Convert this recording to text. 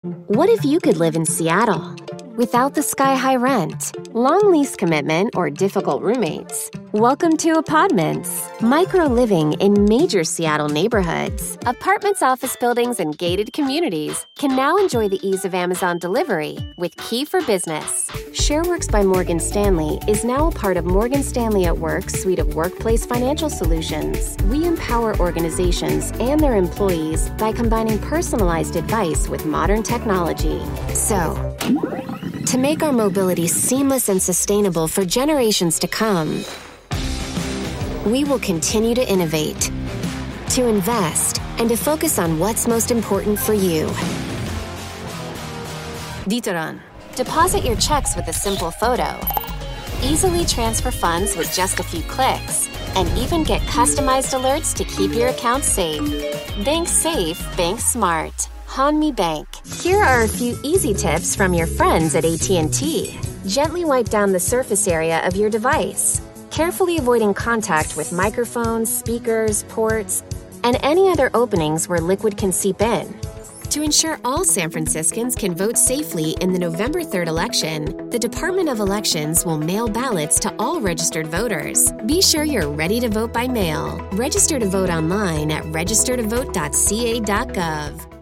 What if you could live in Seattle without the sky-high rent, long lease commitment, or difficult roommates? Welcome to Apartments, micro-living in major Seattle neighborhoods. Apartments, office buildings, and gated communities can now enjoy the ease of Amazon delivery with Key for Business. ShareWorks by Morgan Stanley is now a part of Morgan Stanley at Work's suite of workplace financial solutions. We empower organizations and their employees by combining personalized advice with modern technology. So, to make our mobility seamless and sustainable for generations to come, we will continue to innovate, to invest, and to focus on what's most important for you. D'Ieteren. Deposit your checks with a simple photo. Easily transfer funds with just a few clicks. And even get customized alerts to keep your account safe. Bank safe, bank smart. Hanmi Bank. Here are a few easy tips from your friends at AT&T. Gently wipe down the surface area of your device, carefully avoiding contact with microphones, speakers, ports, and any other openings where liquid can seep in. To ensure all San Franciscans can vote safely in the November 3rd election, the Department of Elections will mail ballots to all registered voters. Be sure you're ready to vote by mail. Register to vote online at registertovote.ca.gov.